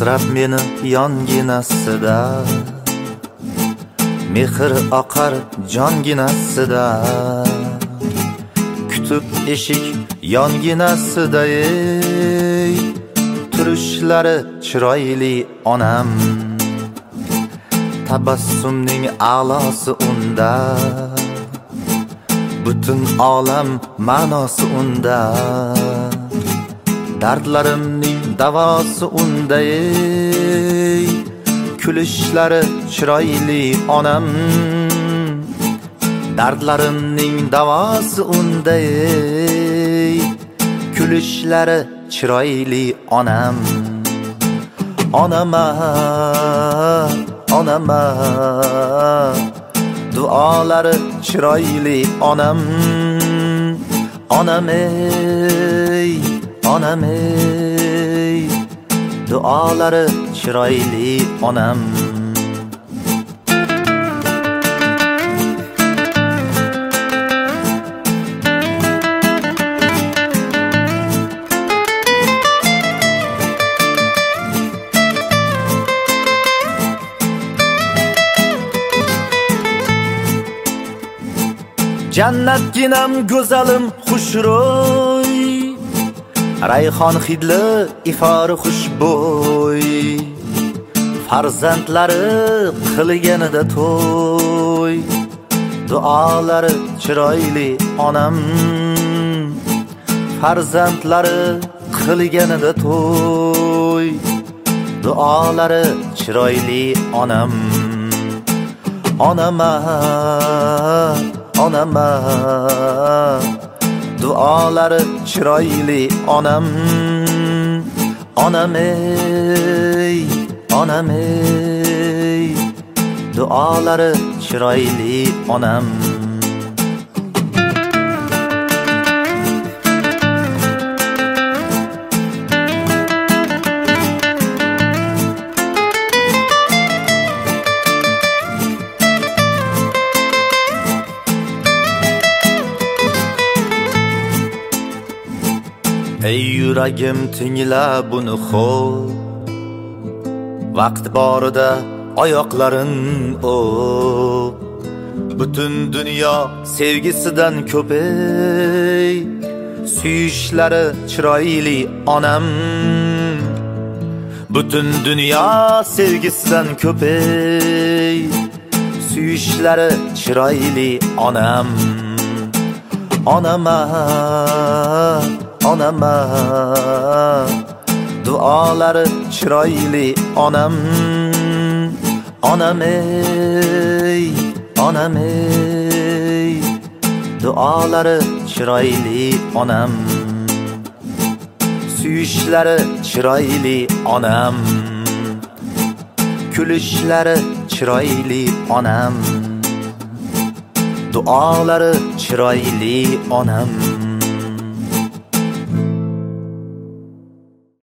asrab meni yonginasida, mehr oqar jonginasida, kutib eshik yonginasida, turishlari chiroyli onam, tabassumning a'losi unda, butun olam ma'nosi unda, dardlarimning davosi unda, kulishlari chiroyli onam, dardlarimning davosi unda, kulishlari chiroyli onam. Onama, onama, duolari chiroyli onam, onam ey, onam ey, duolari chiroyli onam. Jannatginam go'zalim xushro'y, rayhon hidli ifori xushbo'y, farzandlari qilganida to'y, duolari chiroyli onam, farzandlari qilganida to'y, duolari chiroyli onam. Onama, onama, duolari chiroyli onam, onam ey, onam ey, duolari chiroyli onam. Ey yuragim tingla buni xo'p, vaqt borida oyoqlarin o'p, butun dunyo sevgisidan ko'p, ey suyishlari chiroyli onam, butun dunyo sevgisidan ko'p, ey suyishlari chiroyli onam. Onama, onama, duolari chiroyli onam, onam ey, onam ey, duolari chiroyli onam, suyishlari chiroyli onam, kulishlari chiroyli onam, duolari chiroyli onam.